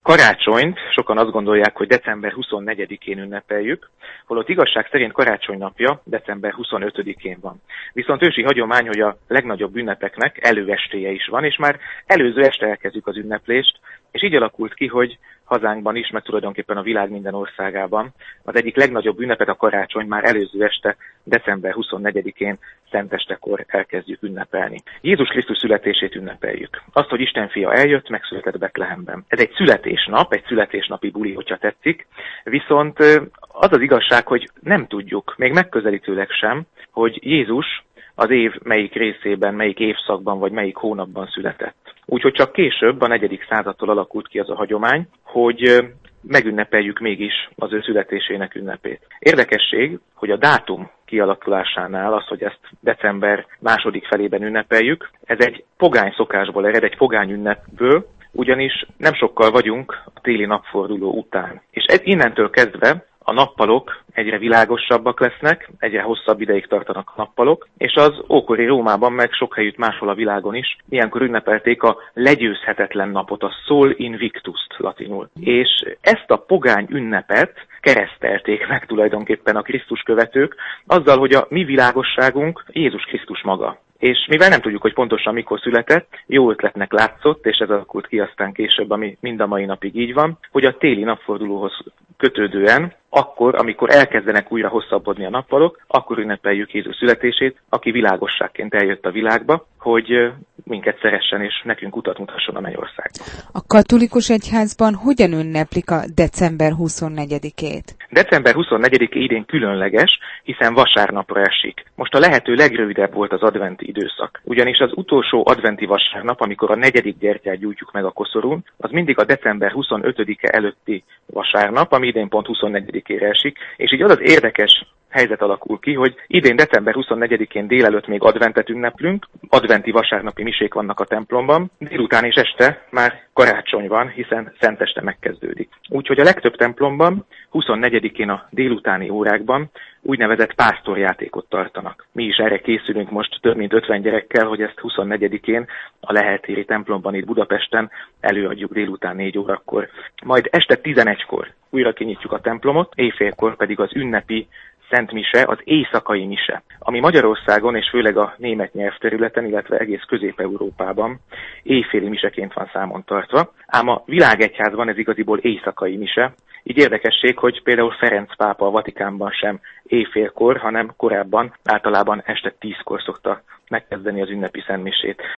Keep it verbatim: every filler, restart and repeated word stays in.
Karácsonyt sokan azt gondolják, hogy december huszonnegyedikén ünnepeljük, holott igazság szerint karácsony napja december huszonötödikén van. Viszont ősi hagyomány, hogy a legnagyobb ünnepeknek előestéje is van, és már előző este elkezdjük az ünneplést, és így alakult ki, hogy hazánkban is, meg tulajdonképpen a világ minden országában az egyik legnagyobb ünnepet, a karácsony már előző este, december huszonnegyedikén, szentestekor elkezdjük ünnepelni. Jézus Krisztus születését ünnepeljük. Azt, hogy Isten fia eljött, megszületett Betlehemben. Ez egy születésnap, egy születésnapi buli, hogyha tetszik, viszont az az igazság, hogy nem tudjuk, még megközelítőleg sem, hogy Jézus az év melyik részében, melyik évszakban vagy melyik hónapban született. Úgyhogy csak később, a negyedik századtól alakult ki az a hagyomány, hogy megünnepeljük mégis az ő születésének ünnepét. Érdekesség, hogy a dátum kialakulásánál az, hogy ezt december második felében ünnepeljük, ez egy pogány szokásból ered, egy pogány ünnepből, ugyanis nem sokkal vagyunk a téli napforduló után. És ez innentől kezdve a nappalok egyre világosabbak lesznek, egyre hosszabb ideig tartanak a nappalok, és az ókori Rómában, meg sok helyütt máshol a világon is ilyenkor ünnepelték a legyőzhetetlen napot, a Sol Invictust latinul. És ezt a pogány ünnepet keresztelték meg tulajdonképpen a Krisztus követők, azzal, hogy a mi világosságunk Jézus Krisztus maga. És mivel nem tudjuk, hogy pontosan mikor született, jó ötletnek látszott, és ez alakult ki aztán később, ami mind a mai napig így van, hogy a téli napfordulóhoz kötődően, akkor, amikor elkezdenek újra hosszabbodni a nappalok, akkor ünnepeljük Jézus születését, aki világosságként eljött a világba, hogy minket szeressen és nekünk utat mutasson a mennyországba. A katolikus egyházban hogyan ünneplik a december huszonnegyedikét? december huszonnegyedike idén különleges, hiszen vasárnapra esik. Most a lehető legrövidebb volt az adventi időszak. Ugyanis az utolsó adventi vasárnap, amikor a negyedik gyertyát gyújtjuk meg a koszorún, az mindig a december huszonötödike előtti vasárnap, ami idén pont huszonnegyedikére esik, és így az az érdekes helyzet alakul ki, hogy idén december huszonnegyedikén délelőtt még adventet ünneplünk, adventi vasárnapi misék vannak a templomban, délután és este már karácsony van, hiszen szenteste megkezdődik. Úgyhogy a legtöbb templomban huszonnegyedikén a délutáni órákban úgynevezett pásztorjátékot tartanak. Mi is erre készülünk most több mint ötven gyerekkel, hogy ezt huszonnegyedikén a Lehel-téri templomban itt Budapesten előadjuk délután négy órakor. Majd este tizenegykor újra kinyitjuk a templomot, éjfélkor pedig az ünnepi Szent Mise, az éjszakai mise, ami Magyarországon és főleg a német nyelvterületen, illetve egész Közép-Európában éjféli miseként van számon tartva, ám a világegyházban ez igaziból éjszakai mise. Így érdekesség, hogy például Ferenc pápa a Vatikánban sem éjfélkor, hanem korábban általában este tízkor szokta megkezdeni az ünnepi szentmisét.